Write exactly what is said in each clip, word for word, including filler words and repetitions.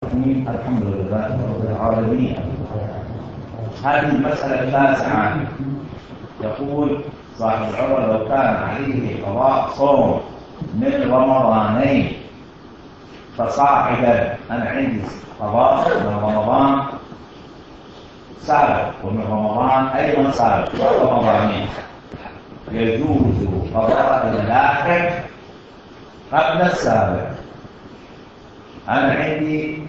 الرحيم. الحمد لله رب العالمين. هذه المسألة التاسعة. يقول صاحب العمر: لو كان عليه قضاء صوم من رمضانين فصاعدا. أنا عندي قضاء من رمضان سابق ومن رمضان أيضا سابق رمضانين، يجوز قضاء اللاحق قبل السابق. أنا عندي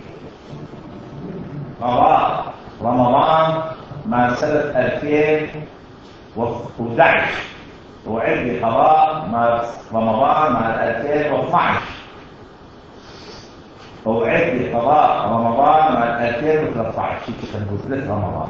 قضاء رمضان مع سنة ألفين وأحد عشر، وعندي قضاء مع رمضان مع ألفين واثني عشر، وعندي قضاء رمضان مع ألفين وثلاثة عشر. شوف نقول ثلاث رمضان.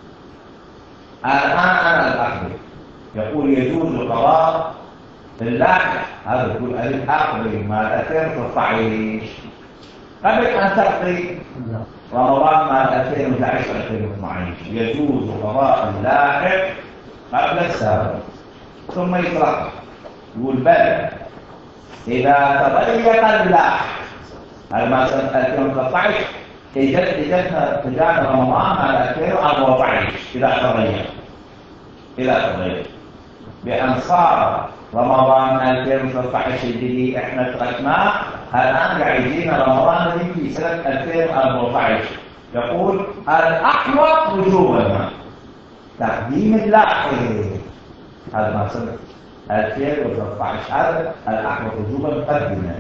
الآن أنا الأخذ يقول يجوز قضاء اللاحق. هذا يقول الأخذ مع ألفين وثلاثة عشر قبل أن تقضي رمضان مع ألفين وأحد عشر ألفين واثني عشر. يجوز قضاء اللاحق قبل السابق. ثم يطلق يقول: بل إذا تضيق اللاحق، هذا ما سنة ألفين وثلاثة عشر إجت تجانا رمضان على ألفين وأربعة عشر إذا تضيق إذا تضيق بأن صار رمضان ألفين وثلاثة عشر الذي احنا تركناه الآن قاعد يجينا رمضان الذي في سنة ألفين وأربعة عشر. يقول: الأحوط وجوبا تقديم اللاحق. هذا ما سنة ألفين وثلاثة عشر، هذا الأحوط وجوبا تقديمه.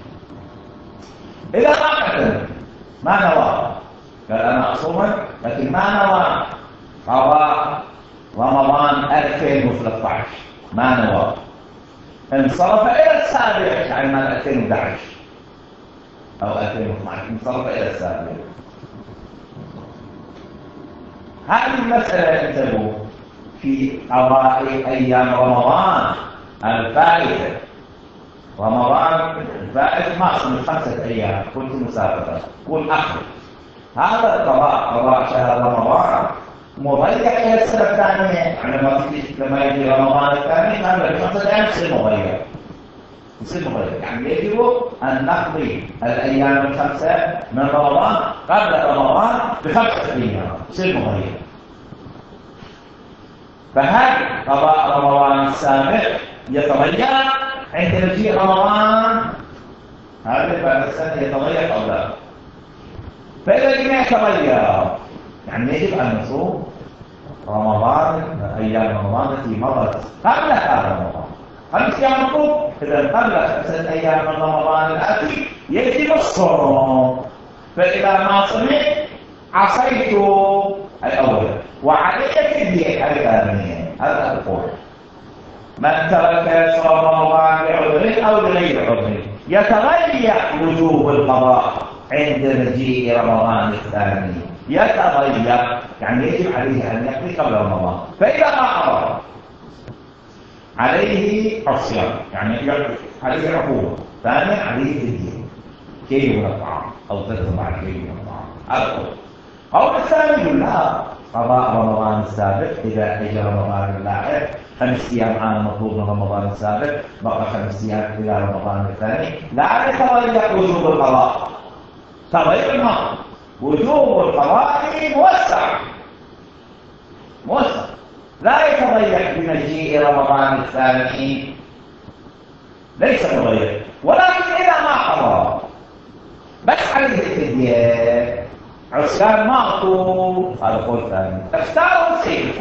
إذا ما قتل ما نوى، قال أنا أصوم لكن ما نوى قضاء رمضان ألفين وثلاثة عشر، ما نوى، انصرف إلى السابع، يعني مال ألفين وأحد عشر أو ألفين واثني عشر، انصرف إلى السابع. هذه المسألة انتبهوا في قضاء أيام رمضان الفائتة. رمضان الفائت ما صمت خمسة أيام، كنت مسافرة، كن أخذ هذا القضاء قضاء شهر رمضان مضيع إلى السنة الثانية. يعني لما تجي لما يجي رمضان الثاني قبل الخمسة أيام يصير مضيع، يصير مضيع. يعني يجب أن نقضي الأيام الخمسة من رمضان قبل رمضان بخمسة أيام، يصير مضيع. فهل قضاء رمضان السابق يتضيع عند مجيء رمضان؟ هذا بعد السنة يتضيع أو لا؟ فإذا لم يتضيع يعني يجب أن نصوم رمضان أيام رمضان التي مرت قبل هذا رمضان. خمس أيام مطلوب، إذا قبل خمسة أيام من رمضان الآتي يجب الصوم. فإذا ما صمت عصيت الأول وعليك فدية الثانية. هذا القول. من ترك صوم رمضان بعذر أو لغير عذر يتغير وجوب القضاء عند مجيء رمضان الثاني. يتغير يعني يجب عليه أن يقضي قبل رمضان. فإذا ما قضى عليه الصيام، يعني عليه عقوبة. ثانيا عليه فدية كيلو من الطعام أو ثلاثة مع كيلو من الطعام. هذا القول. قول الثاني يقول: لا، قضاء رمضان السابق إذا أجى رمضان اللاحق خمس أيام عام مطلوب من رمضان السابق، بقى خمس أيام إلى رمضان الثاني، لا يتغير وجوب القضاء. تغير ما وجوب القضاء موسع موسع لا يتغير بمجيء رمضان الثاني، ليس مغير. ولكن إذا ما قضى بس عليه الفدية، عصيان معطوب، هذا قول ثاني. اختاروا السيد.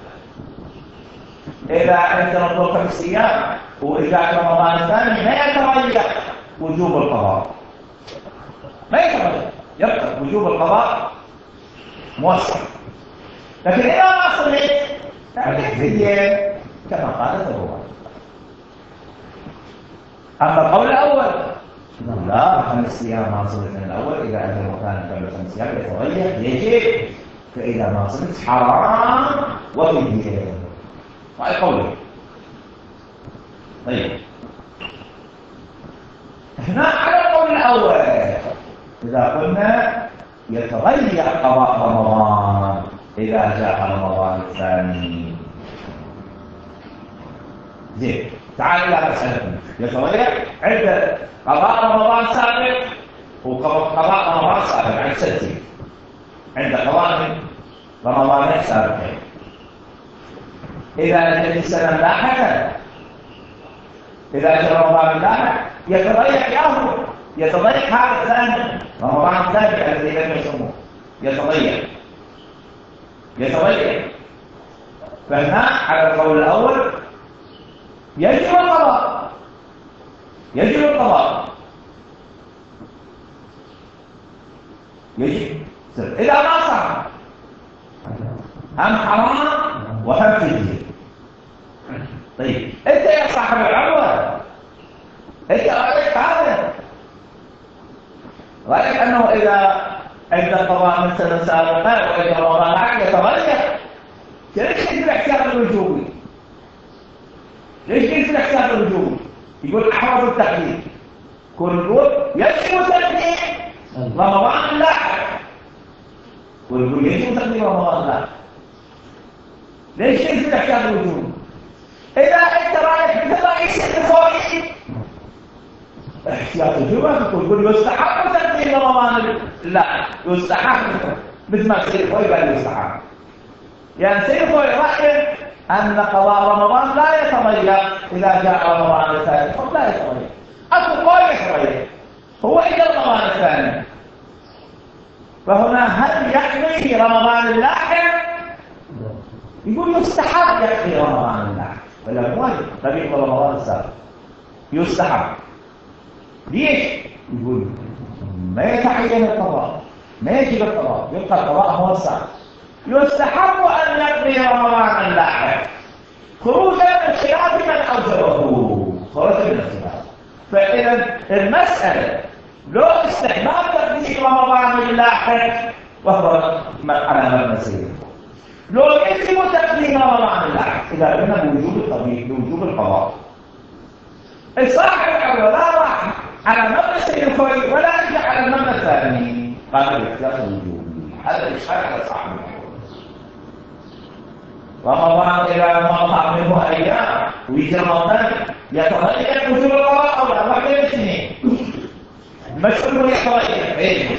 إذا أنت مطلوب خمس أيام وإذا رمضان الثاني ما يتغير وجوب القضاء، ما يتغير، يبقى وجوب القضاء موسع. لكن إذا ما صليت تعطيك فدية كما قال الرواية. أما القول الأول لا، خمس أيام ما صلت من الأول، إذا أنت مكان قبل خمس أيام يتغير يجب، فإذا ما صلت حرام وفدية. هذا قوله. طيب هنا على القول الأول إذا قلنا يتغير قضاء رمضان إذا جاء رمضان الثاني. زين، تعال إلى مسألتنا. يتغير عند قضاء رمضان سابق وقضاء رمضان سابق عن ستين عند قضاء رمضان سابقين. إذا أتى السنة لاحقا، إذا أتى رمضان لاحق يتضيق يومه، يتضيق هذا الثاني رمضان الثاني الذي لم يصومه يتضيق يتضيق فهنا على القول الأول يجب القضاء، يجب القضاء يجب. إذا ما صار هم حرام وهم فدية. طيب أنت يا صاحب العمر أنت رأيك هذا، رأيك أنه إذا عند قضاء من سنة سابقة وإذا رمضان لاحق يتغير، ليش في الاحتياط الوجوبي؟ ليش في الاحتياط الوجوبي؟ يقول أحوط التقديم، كل يقول يجب تقديم رمضان اللاحق، ويقول يجب تقديم رمضان اللاحق. ليش في الاحتياط الوجوبي؟ إذا أنت رأيك مثل رئيس الفوائد احتياط الوجوبي تقول يستحق تقديم رمضان، لا يستحق مثل ما سيد خوي قال يستحق. يعني سيد خوي رأيه أن قضاء رمضان لا يتغير إذا جاء رمضان الثاني، لا يتغير. أكو قول يتغير هو إلى رمضان الثاني، فهنا هل يحمي رمضان اللاحق؟ يقول يستحق يحمي رمضان اللاحق ولا مو واجب طبيعي رمضان السابق يستحق. ليش؟ يقول ما يتعين القضاء، ما يجب القضاء، يبقى القضاء هو السابق. يستحق أن يقضي رمضان اللاحق خروجا من خلاف من أوجبه، خروجا من الخلاف. فإذا المسألة لو استحباب تقديم رمضان اللاحق وهو على مبنى سيد، لو يجب تقديم رمضان اللاحق إذا قلنا بوجوب الطبيب بوجوب القضاء، الصاحب الأول لا راح على مبنى سيد الخوي ولا يرجع على المبنى الثاني، قال الاحتياط الوجوبي. هذا الإشكال على صاحب الأول. رمضان إذا مضى منه أيام ويجي رمضان يتغير وجوب القضاء أو لا، واحد من الاثنين مشهور يتغير غير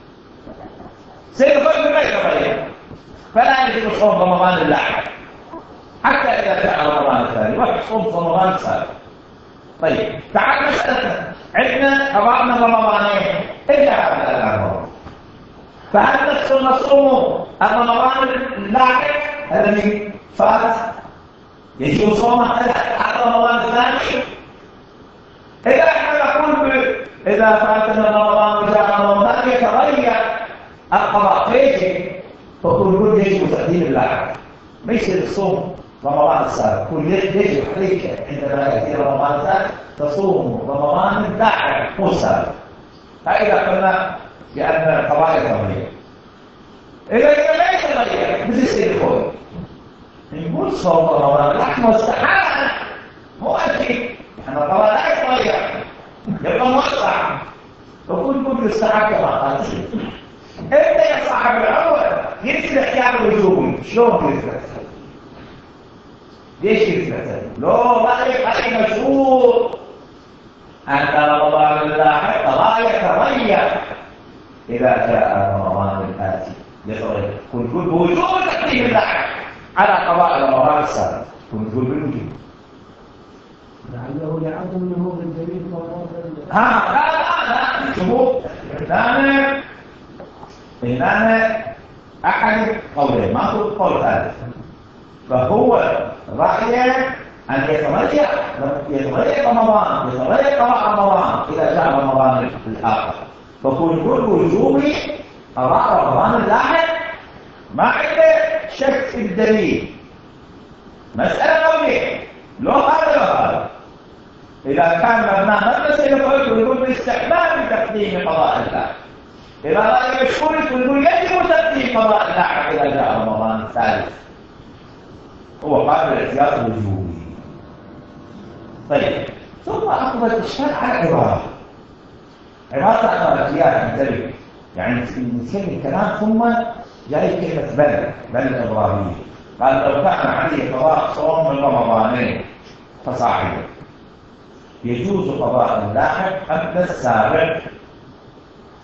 سيد الخوي ما يتغير، فلا يجب صوم رمضان اللاحق حتى إذا جاء رمضان الثاني وقت صوم رمضان السابق. طيب تعال مسألتنا، عندنا قضاءنا رمضانين إذا هذا الأمر، فهل نصوم رمضان اللاحق هذا من فات يجب صومه على رمضان الثاني؟ إذا احنا نقول إذا فاتنا رمضان وجاء رمضان يتغير القضاء فيجب، فكل كل يجب تقديم اللاحق، ما يصير الصوم رمضان السابق، كل يجب عليك عندما يأتي رمضان الثاني تصوم رمضان اللاحق مو السابق. فإذا قلنا بأن القضاء يتغير، إذا لا يتغير مثل سيد الخوي نقول صوم رمضان اللاحق مستحيل مو أكيد، إحنا القضاء لا يتغير يبقى موسع، فكل كل يستحق كما قال. انت يا صاحب الاول يرسل احتياط الوجوبي، شلون يرسل؟ ليش يرسل؟ لو رايك عليه مشهور ان رمضان اللاحق لا يتغير اذا جاء رمضان الاتي، يتغير. كنت تقول بوجوب تقديم اللاحق على قضاء رمضان السابق، كنت تقول بالوجوب. لعله لعدم نهوض الدليل ها لا لا لا شوفوا الثاني هنا أحد قولين، ما هو قول ثالث. فهو رأيه أن يتغير يتغير رمضان، يتغير قضاء رمضان إذا جاء رمضان الآخر، فكل كل وجوبي قضاء رمضان اللاحق ما عنده شك في الدليل. مسألة قولية، لو هذا لو هذا إذا كان مبنى مبنى سيقول يقول باستحباب تقديم قضاء اللاحق، إذا رأي مشهور يقول يجب تقديم قضاء اللاحق إذا جاء رمضان الثالث، هو قال بالاحتياط الوجوبي. طيب ثم أخذ الإشكال على عبارة عبارة عن الاحتياط انتبه، يعني نسمي الكلام ثم جاي كلمة بل بل الإبراهيمية، قال لو كان عليه قضاء صوم من رمضانين فصاعدا يجوز قضاء اللاحق قبل السابق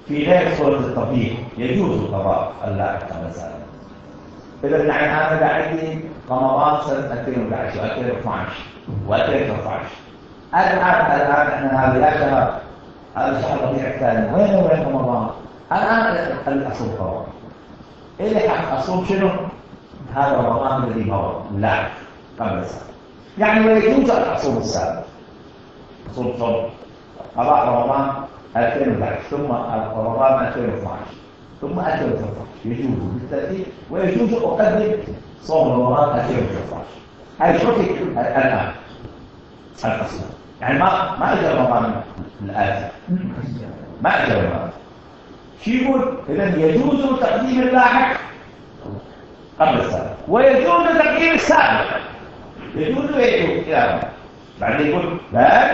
في غير صورة التطبيق يجوز القضاء اللاحق قبل سنة. إذا يعني أنا عندي رمضان سنة ألفين وأحد عشر وألفين واثناشر وألفين وثلاثة عشر. الآن الآن إحنا هذه الشهر هذا الشهر ربيع الثاني وين وين رمضان؟ الآن الأصوم قضاء. إيه حق أصوم شنو؟ هذا رمضان الذي مضى لا قبل سنة. يعني ويجوز أن أصوم السابق. أصوم صوم قضاء رمضان ألفين وأحد عشر ثم رمضان ألفين واثناشر ثم ألفين وثلاثة عشر يجوز بالتأكيد ويجوز أقدم صوم رمضان ألفين وثلاثة عشر. هذه شرطي الآن الأصل يعني ما ما أجل رمضان الآتي ما أجل رمضان. شو يقول؟ إذا يجوز تقديم اللاحق قبل السابق ويجوز تقديم السابق. يجوز ويجوز يعني بعدين يقول لا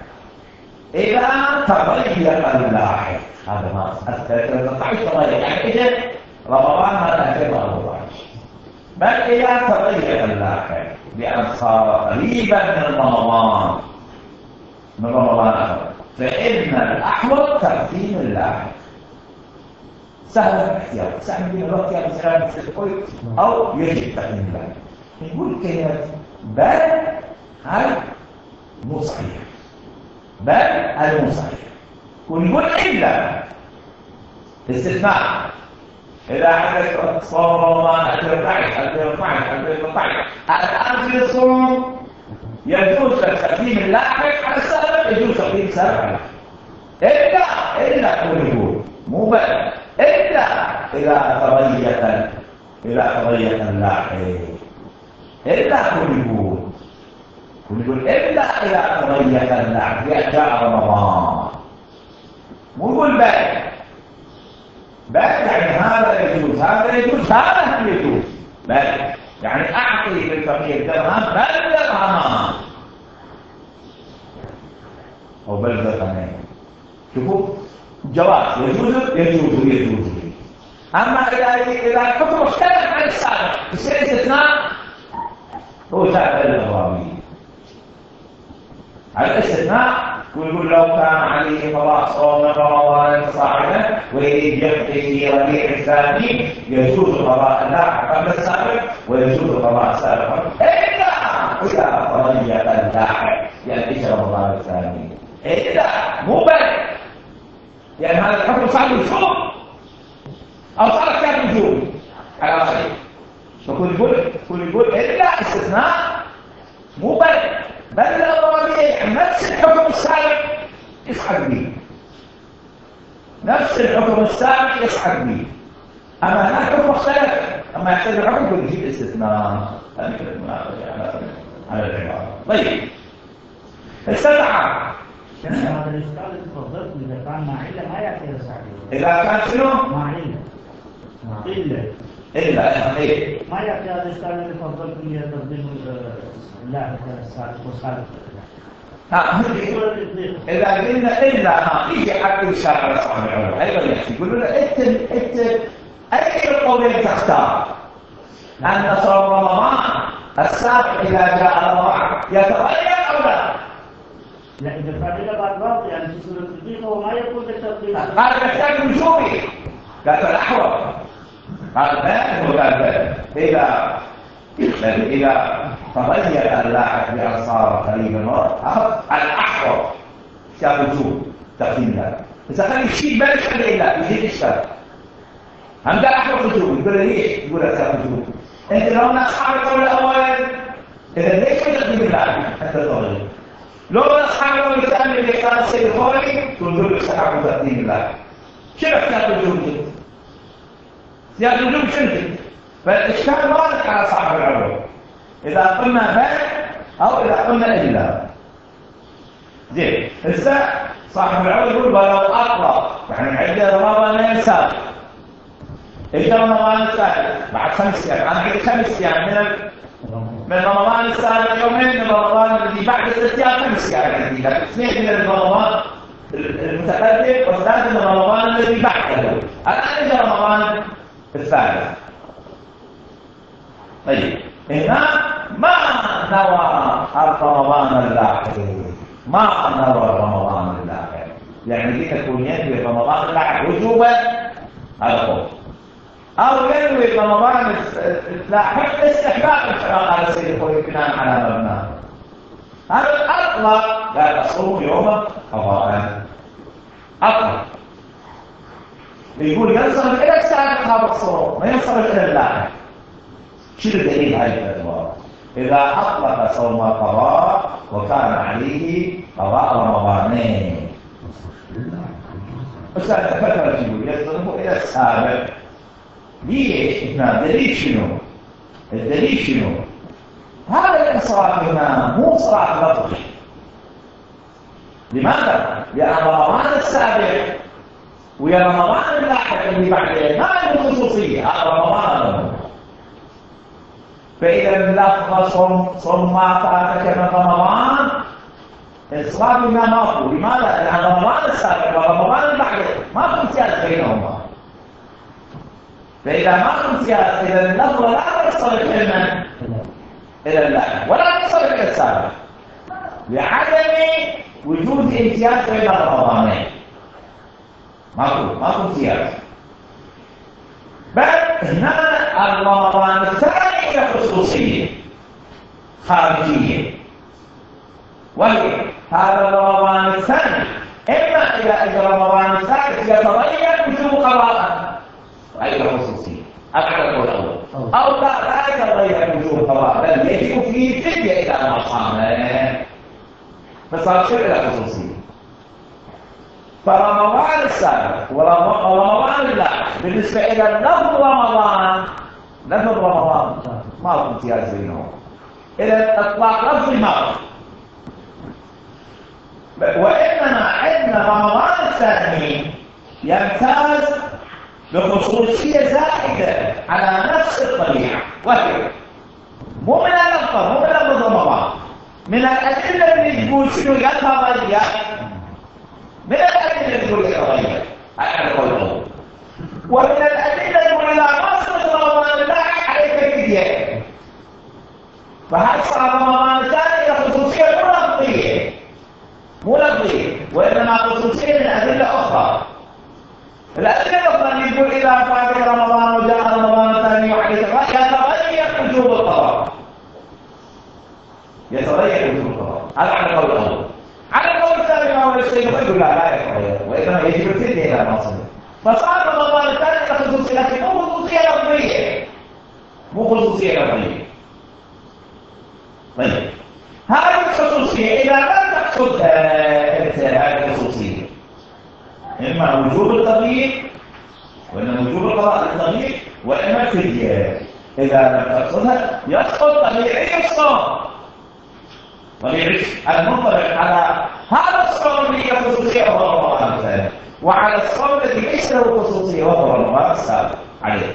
إذا تغير اللاحق هذا ما أذكر يعني إذا رمضان هذا ألفين وأربعة عشر بل إذا تغير اللاحق بأن صار قريبا من رمضان من رمضان آخر فإن الأحوط تقديم اللاحق. سهل الاحتياط سهل من الوقت يا مسلم أو يجب تقديم اللاحق. نقول كلمة بل هل مو صحيح بل هل صحيح ونقول إلا استثناء إذا عندك صوم رمضان ألفين وأحد عشر ألفين واثناشر ألفين وثلاثة عشر الآن في الصوم يجوز تقديم اللاحق على السابق يجوز تقديم السابق على إلا إلا نقول مو بل إلا إذا تغير إذا تغير اللاحق إلا نقول ونقول إلا إذا تغير اللاحق جاء رمضان مو نقول بل بل يعني هذا يجوز هذا يجوز هذا يجوز بل يعني أعطي للفقير درهم بل درهمان أو بل درهمين. شوفوا جواز يجوز يجوز يجوز. أما إذا إذا الحكم اختلف عن السابق يصير استثناء هو سابق الإغرابي. الاستثناء ويقول لو كان عليه قضاء صوم رمضان صاعدا ويريد يقضي في ربيع الثاني يجوز قضاء اللاحق قبل السابق ويجوز قضاء السابق إلا إذا تغير اللاحق يعني رمضان الثاني إلا مو بل يعني هذا الحكم صار وجوب أو صار كان وجوب على خير. فكل يقول كل يقول إلا استثناء مو بل بل الربيع نفس الحكم السابق يسحق به نفس الحكم السابق يسحق به. أما هناك حكم مختلف أما يحتاج الحكم يكون يجيب استثناء على العبارة. طيب السبعة هذا الإشكال تفضلت إذا كان مع علة ما يحتاج سعدي إذا كان شنو؟ مع علة مع علة إلا إيه ما يحتاج هذا الإشكال اللي تفضلت إذا تقديم اللاحق السابق والسابق. ها إذا قلنا إلا ها يجي حق الشرع صاحب العلم أيضا يقولوا له أنت أنت أي القولين تختار أن صوم رمضان السابق إذا جاء رمضان يتغير أو لا؟ لا إذا كان إلى بعد وقت يعني في سورة التطبيق هو ما يكون بالتطبيق. قال محتاج وجوبي قال الأحوط قال لا هو قال إذا إذا تغير اللاحق بأن صار قريبا الأحوط شاف وجوب تقديم ذلك. إذا كان يشيل بالك عليه لا يزيد الشر هم قال أحوط وجوب يقول ليش؟ يقول شاف وجوب. أنت لو أنا أصحاب القول الأول إذا ليش تقديم اللاحق حتى تغير؟ لو أصحاب القول الثاني اللي كان السيد الخولي تقول له استحق تقديم اللاحق. شنو شاف وجوب؟ زيادة وجوب شنو؟ فالإشكال واضح على صاحب العلم إذا قلنا بل أو إذا قلنا إلا. زين هسه صاحب العلم يقول ولو أطلق يعني عندنا رمضان ينسى إذا رمضان الثالث بعد خمس أيام أنا عندي خمس أيام من من رمضان الثالث يومين من رمضان الذي بعد ست أيام خمس أيام عندي لكن اثنين من رمضان المتقدم وثلاثة من رمضان الذي بعده الآن إذا رمضان الثالث. طيب هنا ما نوى رمضان اللاحق ما نوى رمضان اللاحق يعني دي تكون ينوي رمضان اللاحق وجوبا هذا قول، أو ينوي رمضان اللاحق استحباب الفراغ على سيد الخوي بناء على مبناه. هذا الأطلق لا تصوم يوما قضاء أطلق، يقول ينصرف إلى السابق هذا الصوم ما ينصرف إلى اللاحق. شو الدليل هذه الفتوى؟ إذا أطلق صوم القضاء وكان عليه قضاء رمضانين أستاذ فترة يقول يصرف إلى السابق. ليش؟ الدليل شنو؟ الدليل شنو؟ هذا الإنصراف هنا مو إنصراف لفظي. لماذا؟ لأن رمضان السابق ويا رمضان اللاحق اللي بعدين ما عنده خصوصية، هذا رمضان. فإذا اللفظ صم صم ما فاتك من رمضان إصرار ما ماكو. لماذا؟ لأن رمضان السابق ورمضان البعد ما في امتياز بينهما. فإذا ما في امتياز إذا اللفظ لا تصرف إلى إلى اللاحق ولا تصرف إلى السابق لعدم وجود امتياز بين الرمضانين. ماكو ماكو امتياز. بل هنا الرمضان الثاني له خصوصية خارجية، وهي هذا الرمضان الثاني إما إذا أجى رمضان الثالث يتغير وجوب قضاء أي خصوصية أكثر الأول، أو لا لا يتغير وجوب قضاء بل يجب فيه فدية إذا ما صام فصار شيء له خصوصية. فرمضان السابق ورمضان اللاحق بالنسبة إلى لفظ رمضان لفظ رمضان ما هو امتياز بينهم إلى إطلاق لفظ المرض. وإنما عندنا رمضان الثاني يمتاز بخصوصية زائدة على نفس الطبيعة، وهي مو من اللفظ مو من لفظ رمضان، من الأدلة اللي تقول شنو يتغير، من الأدلة اللي تقول يتغير على القول، ومن الأدلة اللي تقول إذا ما صرت رمضان اللاحق عليك الفدية. فهذا صار رمضان الثاني له خصوصية مو لفظية مو لفظية وإنما خصوصية من أدلة أخرى. الأدلة الأخرى اللي يقول إذا فات رمضان وجاء رمضان الثاني وعليك يتغير وجوب القضاء، يتغير وجوب القضاء. هذا على القول الأول. على القول الثاني ما هو الشيء يقول لا لا يتغير وإنما يجب الفدية إلى ما صدر. فصار رمضان الثاني له خصوصية لكن مو خصوصية لفظية مو خصوصية لفظية. طيب هذه الخصوصية إذا لم تقصدها أنت هذه الخصوصية إما وجوب التغيير وإما وجوب القضاء للتغيير وإما الفدية. إذا لم تقصدها يسقط طبيعي الصوم، طبيعي المنطبق على هذا الصوم اللي هي خصوصية وهو رمضان الثاني، وعلى الصوم الذي ليس له خصوصية وهو رمضان السابق عليه.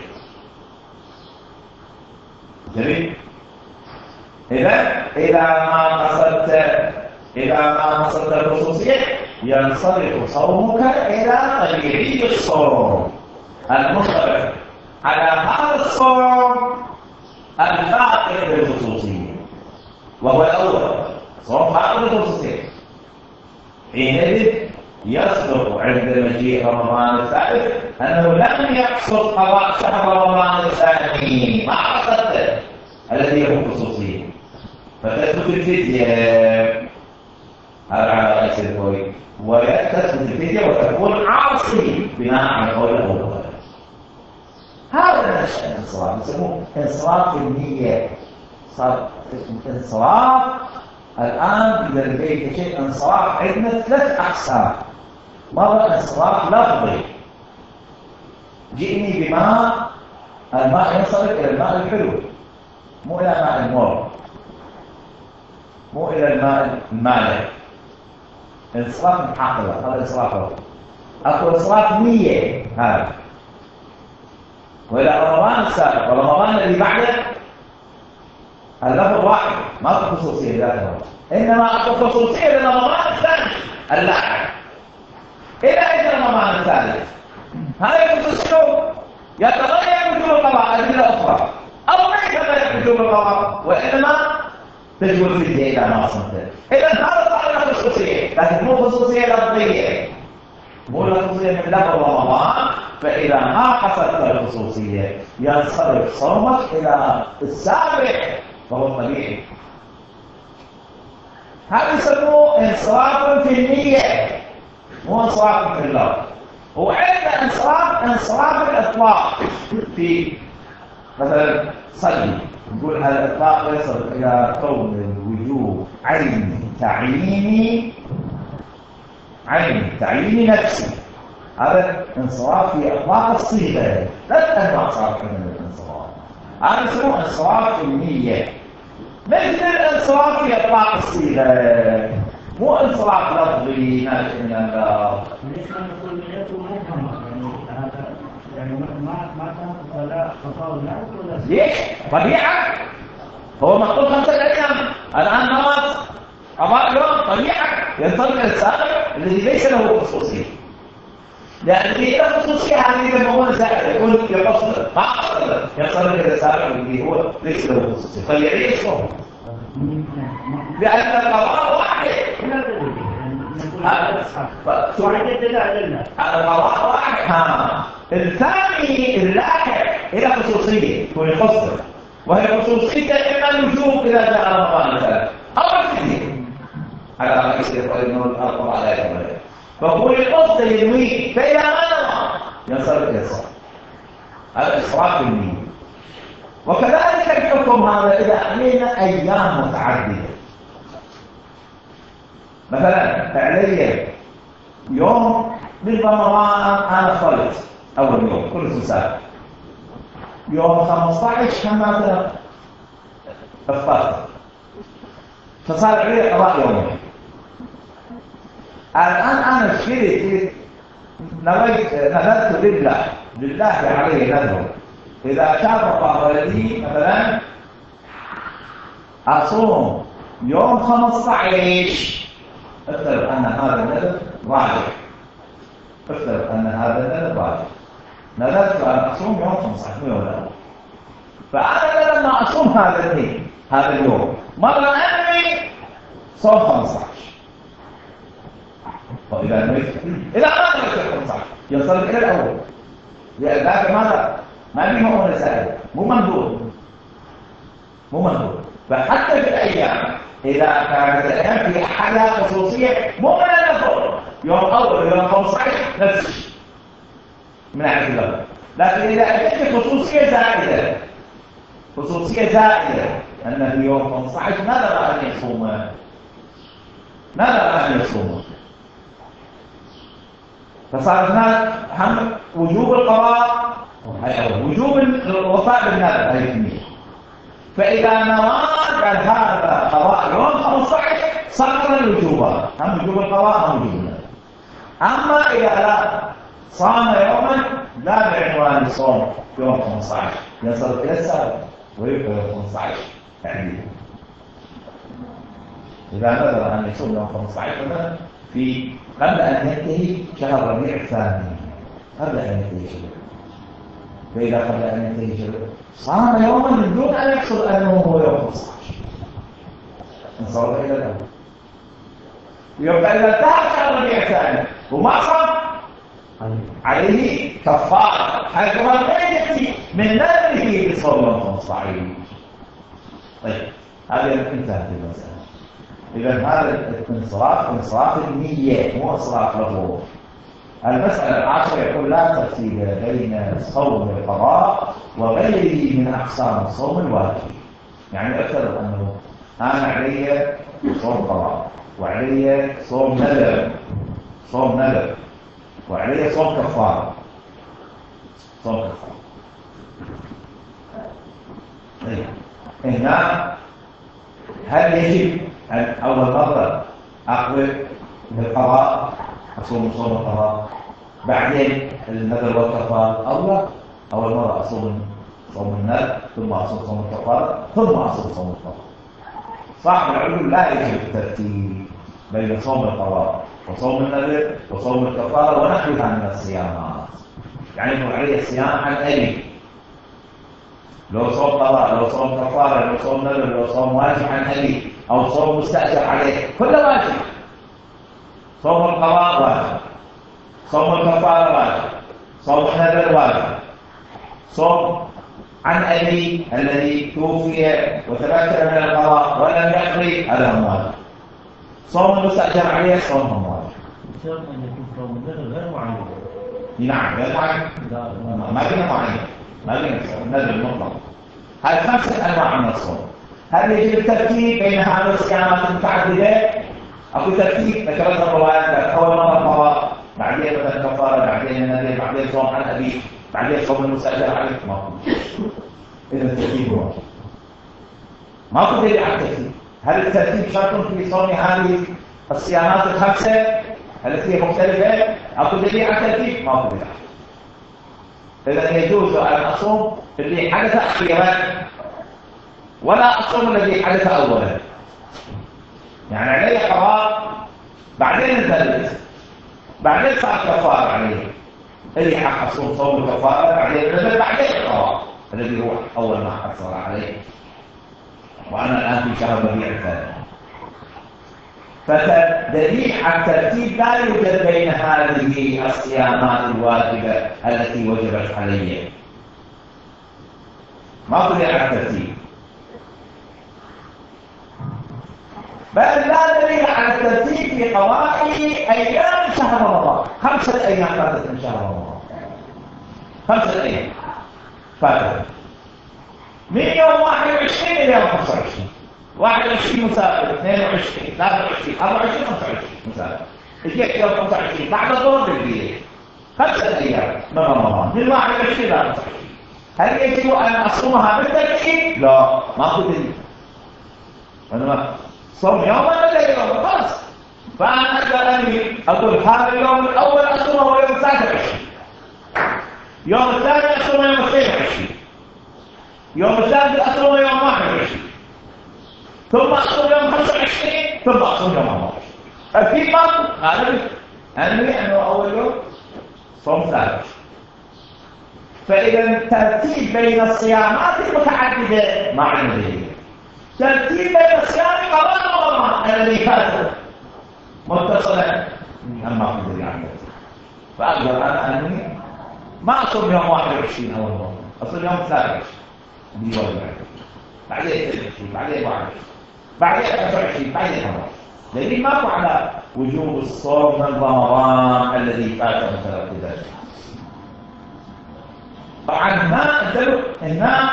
جميل. إذا إذا ما قصدت إذا ما قصدت الخصوصية ينصرف صومك إلى طبيعي الصوم المنطبق على هذا الصوم الفاقد بالخصوصية وهو الأول صوم فاقد بالخصوصية. حينئذ يصدق عند مجيء رمضان الثالث أنه لم يقصد قضاء شهر رمضان الثاني ما قصدته الذي له خصوصية فتثبت الفدية. هذا على رأس القول وتثبت الفدية وتكون عاصي بناء على القول الأول. هذا نشأ الانصراف يسموه انصراف النية. صار انصراف الآن إذا لقيت شيء انصراف عندنا ثلاث أقسام. مرة انصراف لفظي جئني بماء الماء ينصرف إلى الماء الحلو مو إلى ماء المر مو إلى الماء المالح. انصراف محقق هذا انصراف لفظي. أكو انصراف نية هذا. وإلى رمضان السابق ورمضان الذي بعده اللفظ واحد ما في خصوصية ذاته، إنما أكو خصوصية لرمضان الثاني اللاحق. إذا إجى رمضان الثالث هذا الخصوصية يتغير وجوب القضاء أدلة أخرى أو ما يتغير وجوب القضاء وإنما تجب الفدية إذا ما صمت. إذا هذا صار له خصوصية لكن مو خصوصية لفظية مو الخصوصية من لفظ رمضان، فإذا ما حصلت الخصوصية ينصرف صومك إلى السابع فهو طبيعي. هذا يسموه انصراف في النية مو انصراف في اللفظ. وعندنا انصراف انصراف الإطلاق في مثلا صلي، نقول هذا الإطلاق يصل إلى كون الوجوب عين تعييني عين تعييني نفسي. هذا انصراف في إطلاق الصيغة، لا أنواع صارت من الانصراف. هذا يسموه انصراف في النية، مثل الانصراف في إطلاق الصيغة، مو انصراف لفظي ناشئ من اللفظ. ليش ما نقول نيته مفهمة؟ يعني هذا يعني ما ما كانت ولا خطأ ولا ليش؟ طبيعة. هو مقبول خمسة أيام، الآن نمط قضاء يوم طبيعة ينطبق السابق الذي ليس له خصوصية. لأن الذي له خصوصية هذه لما هو سائل يقول يقصد ما قصد ينطبق إلى السابق الذي هو ليس له خصوصية. طبيعي يصوم لأن القضاء واحد. القضاء واحد. ها الثاني اللاحق إلى خصوصية ويقصد، وهي خصوصية إما الوجوب إذا جاء رمضان مثلا أو الفدية على رئيس القانون القضاء لا يكمل، فهو القصد ينويه، فإذا ما نوى ينصرف إلى الصوم. هذا إسراف النية. وكذلك الحكم هذا إذا علينا أيام متعددة، مثلا علي يوم من رمضان أنا صليت أول يوم كل سنة، يوم خمسة عشر كما افطرت، فصار علي قضاء يومين. الآن أنا اشتريت نويت نذرت لله لله علي نذر، إذا كان قابلتي مثلا أصوم يوم خمسة عشر، افترض أن هذا النذر راجع، افترض أن هذا النذر راجع، نذرت أن أصوم يوم خمسة عشر يوم الأول، فأنا لما أصوم هذا اليوم هذا اليوم مرة أنوي صوم خمسة عشر. وإذا نويت إذا ما نويت خمسة عشر يصل إلى الأول، لذلك ماذا؟ ما في مؤمن رسالة، مو منظور مو منظور. فحتى في الأيام إذا كانت الأيام في حالة خصوصية مو من النظر يوم أول يوم خمسة عشر نفس الشيء من عند الله، لكن إذا أتت خصوصية زائدة خصوصية زائدة أنه يوم خمسة عشر ماذا أن يصوم؟ ماذا أن يصوم؟ فصار هناك هم وجوب القضاء وجوب الوفاء بالنذر هذه الكمية. فإذا نراد هذا قضاء يوم خمسة عشر صار الوجوبات، هم وجوب القضاء هم وجوب النذر. أما إذا لا صام يوما لا بعنوان الصوم يوم خمسة عشر ينصرف إلى السابق ويبقى يوم خمسة عشر تعديل. إذا نذر أن يصوم يوم خمسة عشر مثلا في قبل أن ينتهي شهر ربيع الثاني، قبل أن ينتهي شهر، فإذا قبل أن ينتهي شهر صام يوما من دون أن يحصل أنه هو يوم خمسة عشر انصرف إلى الأول. يبقى إذا انتهى شهر ربيع الثاني وما صام عليه كفارة حيث ما يأتي من نذره بصوم يوم خمسة عشر. طيب هذه انتهت المسألة. إذا هذا الانصراف انصراف النية مو انصراف لفظ. المسألة العاشرة يقول لا تفصيل بين صوم القضاء وغيره من أقسام الصوم الواجب. يعني افترض أنه أنا علي صوم قضاء وعلي صوم نذر صوم نذر وعلي صوم كفارة صوم كفارة. هنا هل يجب أن أول مرة أقبل بالقضاء أصوم صوم القضاء بعدين النذر والكفارة، أو لا أول مرة أصوم صوم النذر ثم أصوم صوم الكفارة ثم أصوم صوم القضاء؟ صاحب العلوم لا يجب الترتيب بين صوم القضاء وصوم النذر وصوم الكفارة ونحوها من الصيامات. يعني يكون عليه الصيام عن أبي، لو صوم قضاء لو صوم كفارة لو صوم نذر لو صوم واجب عن أبي أو صوم مستأجر عليه كله واجب. صوم القضاء واجب صوم الكفارة واجب، صوم النذر واجب، صوم عن أبي الذي توفي وتمكن من القضاء ولم يقضي هذا هو واجب، صوم المستأجر عليه صوم واجب. بشرط أن يكون صوم النذر غير معين. نعم غير معين، ما فينا معين، ما فينا النذر المطلق. هذه خمسة أنواع من الصوم. هل يجب الترتيب بين هذه الصيامات المتعددة؟ أكو ترتيب ذكرتها الروايات، أول مرة القضاء، بعدين مثلا الكفارة، بعدين النذر، بعدين صوم عن أبي، بعدين صوم المستأجر عليه. ماكو. إذا الترتيب هو ماكو دليل على الترتيب. هل الترتيب شرط في صوم هذه الصيامات الخمسة التي هي مختلفة؟ أكو دليل على الترتيب؟ ماكو دليل. إذا يجوز أن أصوم الذي حدث أخيرا ولا أصوم الذي حدث أولا. يعني علي قضاء بعدين انزلت، بعدين صار كفارة عليه، اللي حق أصوم صوم الكفارة بعدين نزل، بعدين القضاء الذي هو أول ما حصل عليه، وأنا الآن في شهر ربيع الثاني. فدليل على الترتيب لا يوجد بين هذه الصيامات الواجبة التي وجبت علي، ما دليل على الترتيب. بل لا دليل على الترتيب في قضاء أيام شهر رمضان. خمسة أيام فاتت من شهر رمضان، خمسة أيام فاتت من يوم واحد وعشرين إلى يوم خمسة وعشرين. واحد وعشرين مسافر، اثنين وعشرين، ثلاثة وعشرين، أربعة وعشرين، خمسة وعشرين مسافر. اجيك يوم خمسة وعشرين بعد الظهر بالليل، خمسة أيام من رمضان من واحد وعشرين إلى خمسة وعشرين. هل يجب أن أصومها بالترتيب؟ لا، ماكو دليل. أنا صوم يوم ولا يوم خلاص. فأنا أقدر أني أقول هذا اليوم الأول أصومه هو يوم ثلاثة وعشرين، يوم الثاني أصومه يوم اثنين وعشرين، يوم الثالث أصومه يوم واحد وعشرين، ثم أصوم يوم خمسة وعشرين، ثم أصوم يوم أربعة وعشرين. في فرق هذا أنوي أنه أول يوم صوم ثالث. فإذا الترتيب بين الصيامات المتعددة ما عندنا دليل. ترتيب بين الصيام قضاء رمضان الذي فات متصلا أما في دليل على الترتيب. فأقدر أنا أنوي ما أصوم يوم واحد وعشرين أول يوم، أصوم يوم ثالث وعشرين، بعدين اثنين وعشرين، بعدين واحد وعشرين، بعدين خمسة وعشرين، بعدين أربعة وعشرين. لأني ماكو على وجوب الصوم من رمضان الذي فات مترددا. طبعا ما أدلوا إنها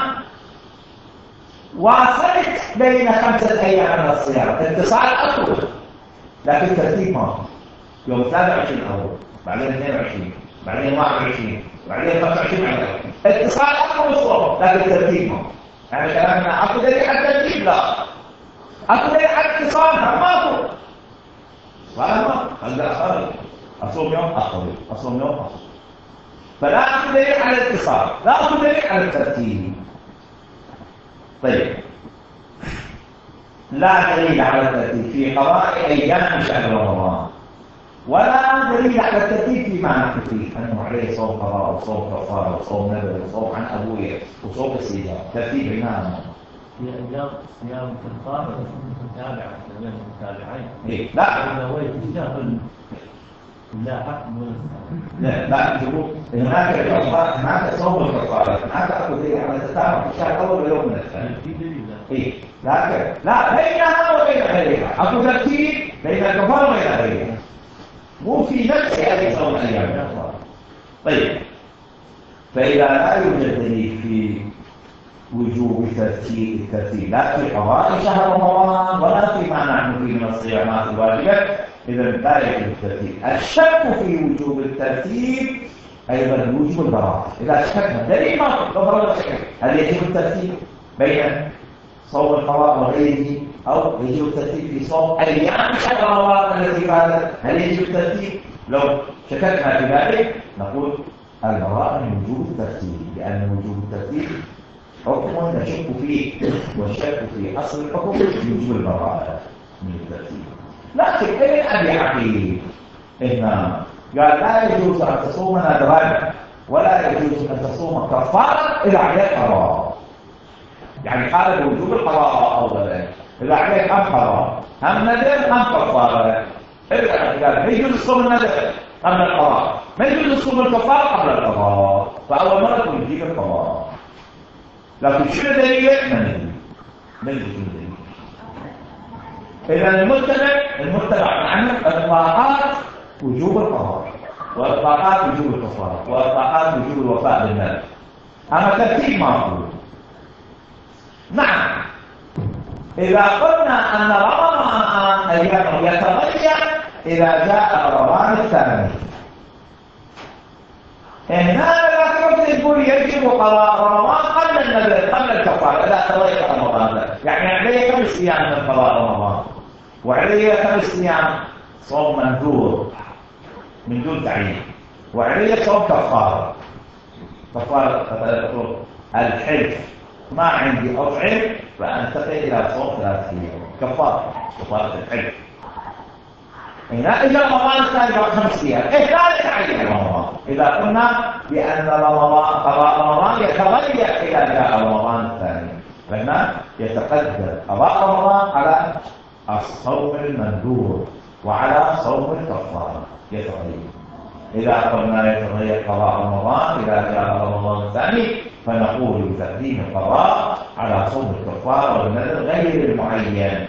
واصلت بين خمسة أيام من الصيام، اتصال أطول، لكن ترتيب ما يوم ثلاثة وعشرين أول، بعدين اثنين وعشرين، بعدين واحد وعشرين، بعدين خمسة وعشرين، بعدين اتصال أطول صوم، لكن ترتيب ما. يعني كلامنا أكو دليل على الترتيب؟ لا. أكو دليل على الاتصال؟ ماكو. فأنا أقدر أخرج أصوم يوم أخرج، أصوم يوم أخرج. فلا أكو دليل على الاتصال، لا أكو دليل على الترتيب. طيب، لا دليل على الترتيب في قضاء أيام شهر رمضان، ولا دليل على الترتيب فيما نحن فيه، أنه عليه صوم قضاء وصوم كفارة وصوم نذر وصوم عن أبويه وصوم استئجار. ترتيب بينهما في أيام صيام الكفارة متابعة بين المتابعين. إيه لا نويت الشهر اللاحق. لا لا شوفوا، هناك الكفارة، هناك صوم الكفارة، هناك أكو دليل على التتابع في الشهر الأول ويوم من الثاني. في دليل. إيه لكن لا بينها وبين غيرها أكو ترتيب بين الكفارة وبين غيرها، مو في نفس هذه صوم أيام الكفارة. طيب، فإذا لا يوجد دليل في وجوب ترتيب الترتيب لا في قضاء شهر رمضان ولا فيما نحن فيه من الصيامات الواجبة، إذا لا يجب الترتيب. الشك في وجوب الترتيب أيضا وجوب البراءة. إذا شكنا دليل ما ضرر الشك، هل يجب الترتيب بين صوم القضاء وغيره، أو يجب الترتيب في صوم أيام شهر رمضان التي فاتت؟ هل يجب الترتيب؟ لو شككنا في ذلك نقول البراءة من وجوب الترتيب، لأن وجوب الترتيب حكم نشك فيه، والشك في أصل الحكم يجب البراءة من الترتيب. لكن ابن أبي حكيم إن قال لا يجوز أن تصوم نذرا ولا يجوز أن تصوم كفارة إذا عليك قضاء. يعني قال بوجوب القضاء أولا، إذا عليك هم قضاء هم نذر هم كفارة. قال يجوز تصوم النذر قبل القضاء، ما يجوز صوم الكفارة قبل القضاء، فأول مرة تكون تجيب القضاء. لكن شنو دليل؟ ما ندري، ما ندري شنو دليل. إذا المتبع المتبع عنه إطلاقات وجوب القضاء، وإطلاقات وجوب الكفارة، وإطلاقات وجوب الوفاء بالمال. أما ترتيب معقول. نعم، إذا قلنا أن رمضان أيامه يتغير إذا جاء رمضان الثاني، هنا لا تقول يجب قضاء رمضان قبل النذر قبل الكفارة إذا تغير رمضان، يعني عليه خمس أيام من قضاء رمضان، وعليه خمس أيام صوم منذور من دون تعيين، وعليه صوم كفارة. كفارة الحلف، ما عندي أطعم فأنتقل إلى صوم ثلاثة أيام، كفارة كفارة الحلف. هنا إجا رمضان الثاني بعد خمس أيام، إيه لا يتعين رمضان. إذا قلنا بأن رمضان قضاء رمضان يتغير إذا جاء رمضان الثاني، فهنا يتقدم قضاء رمضان على الصوم المندوب وعلى صوم الكفارة يتغير. إذا قلنا يتغير قضاء رمضان إذا جاء رمضان الثاني، فنقول بتقديم القضاء على صوم الكفارة والنذر غير المعين،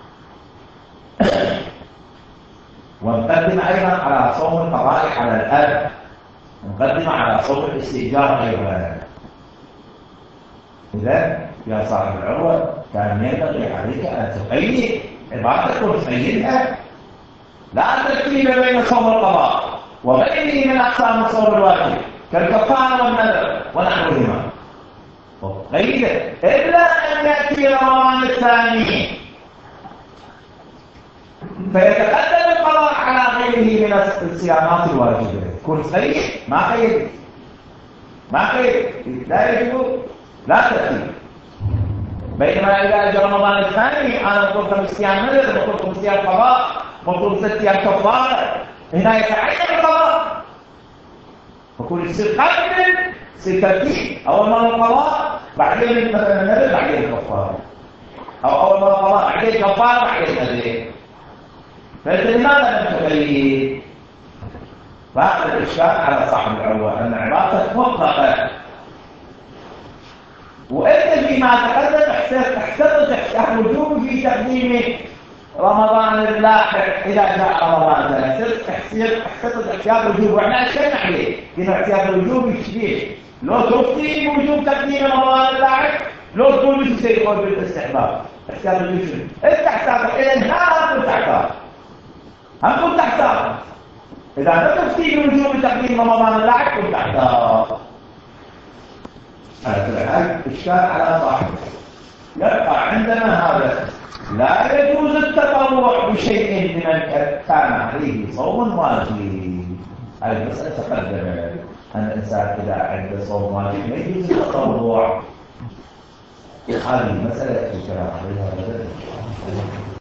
ونقدم أيضا على صوم القضاء على الأب، ونقدم على صوم الاستئجار أيضا. إذا يا صاحب العروة كان ينبغي عليك أن تقيد عبادتك وتقيدها، لا ترتيب بين صوم القضاء وغيره من أقسام الصوم الواجب كالكفارة والنذر ونحوهما، وقيده إلا أن يأتي رمضان الثاني فيتقدم القضاء على غيره من الصيامات الواجبة. كن صحيح ما قيد، ما قيد، لا يجب لا تأتي. بينما إذا جاء رمضان الثاني أنا قلت خمس أيام نذر، وقلت خمس أيام قضاء، وقلت ست أيام كفارة، هنا يتعين القضاء، فكل يصير قبل يصير ترتيب، أول مرة القضاء بعدين مثلا النذر بعدين الكفارة، أو أول مرة القضاء بعدين كفارة بعدين النذر. فإذا لماذا لم تغير؟ فهذا الإشكال على صاحب العروة أن عبارتك مطلقة، وأنت فيما تقدم احتفظ احتفظ وجوب في تقديم رمضان اللاحق إذا جاء رمضان ثاني، احتفظ احتياط وجوب، وإحنا أشكلنا عليه إنه احتياط الوجوب يشبيه لو تفتي بوجوب تقديم رمضان اللاحق، لو تقول لي سيقول بالاستحباب احتياط الوجوب. أنت تحتاط إلى النهار كنت تحتاط، هم كنت تحتاط. إذا لا تفتي بوجوب تقديم رمضان اللاحق كنت تحتاط. على كل حال إشكال على صاحبه. يبقى عندنا هذا لا يجوز التطوع بشيء لمن كان عليه صوم واجب. هذه المسألة تقدمت أن الإنسان إذا عنده صوم واجب ما يجوز التطوع. هذه المسألة الكلام عليها بدل